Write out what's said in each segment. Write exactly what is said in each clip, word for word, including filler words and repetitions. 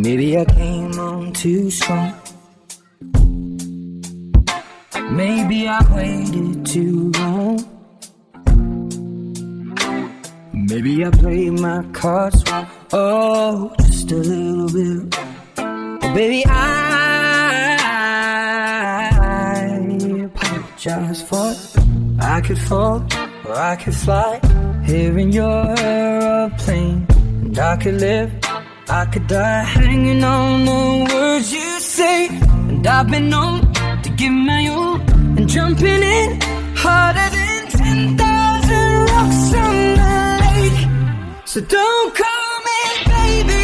Maybe I came on too strong. Maybe I waited too long. Maybe I played my cards wrong. Oh, just a little bit. Oh, baby, I apologize for it. I could fall or I could fly here in your airplane, and I could live, I could die hanging on the words you say. And I've been known to give my all and jumping in harder than ten thousand rocks on the lake. So don't call me baby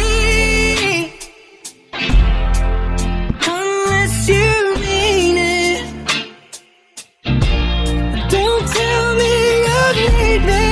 unless you mean it. Don't tell me you need me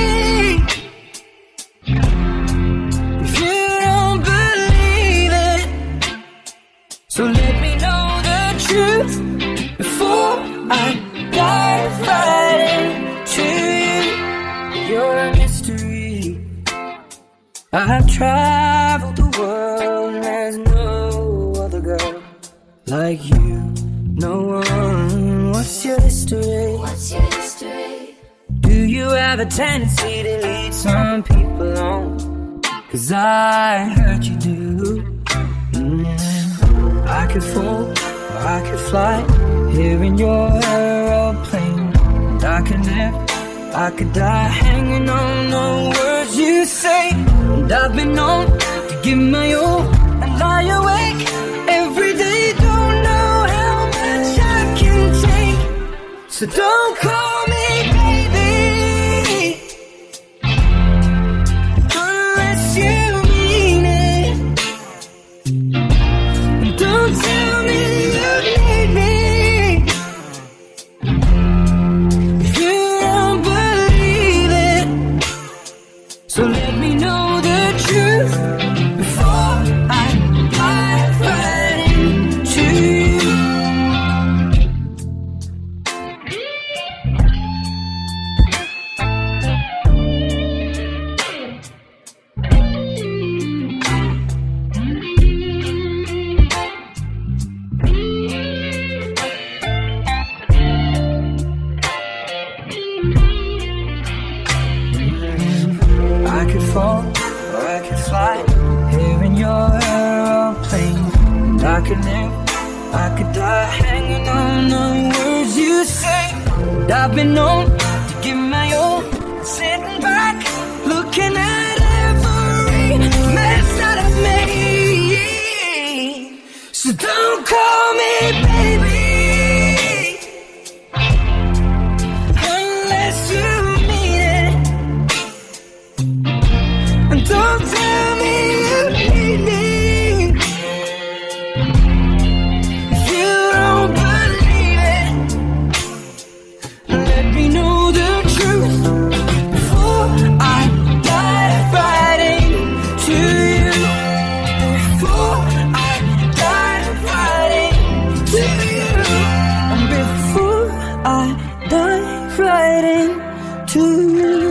if you don't believe it. So let me know the truth before I die fighting to you. You're a mystery. I've traveled the world and there's no other girl like you. No one. What's your history? What's your history? Do you have a tendency to lead some people on? 'Cause I heard you do. Mm. I could fall or I could fly here in your airplane, and I could live, I could die hanging on the words you say. And I've been known to give my all and lie awake every day. Don't know how much I can take. So don't call me baby unless you mean it. And don't tell me you need me if you don't believe it. So let me know the truth before I die fighting to you. I could fall or I could fly here in your airplane, and I could live, I could die hanging on the words you say. And I've been known to give my all, sitting back, looking at every mess that I've made. So don't call me baby unless you mean it. And don't tell me you need me if you don't believe it. Let me know the truth before I die fighting to you. Before I die fighting to you. And before I die fighting to you.